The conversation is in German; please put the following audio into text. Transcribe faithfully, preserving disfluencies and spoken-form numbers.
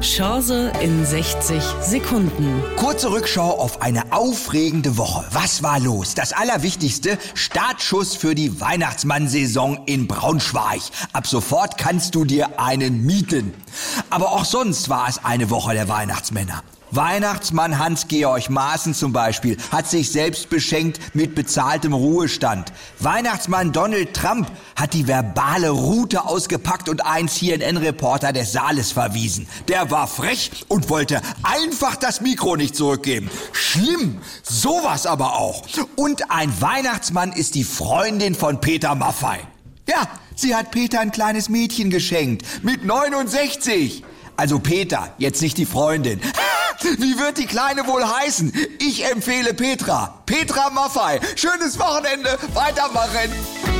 Chance in sechzig Sekunden. Kurze Rückschau auf eine aufregende Woche. Was war los? Das Allerwichtigste, Startschuss für die Weihnachtsmann-Saison in Braunschweig. Ab sofort kannst du dir einen mieten. Aber auch sonst war es eine Woche der Weihnachtsmänner. Weihnachtsmann Hans-Georg Maaßen zum Beispiel hat sich selbst beschenkt mit bezahltem Ruhestand. Weihnachtsmann Donald Trump hat die verbale Rute ausgepackt und einen C N N-Reporter des Saales verwiesen. Der war frech und wollte einfach das Mikro nicht zurückgeben. Schlimm, sowas aber auch. Und ein Weihnachtsmann ist die Freundin von Peter Maffay. Ja, sie hat Peter ein kleines Mädchen geschenkt mit neunundsechzig. Also Peter, jetzt nicht die Freundin. Wie wird die Kleine wohl heißen? Ich empfehle Petra. Petra Maffay. Schönes Wochenende. Weitermachen.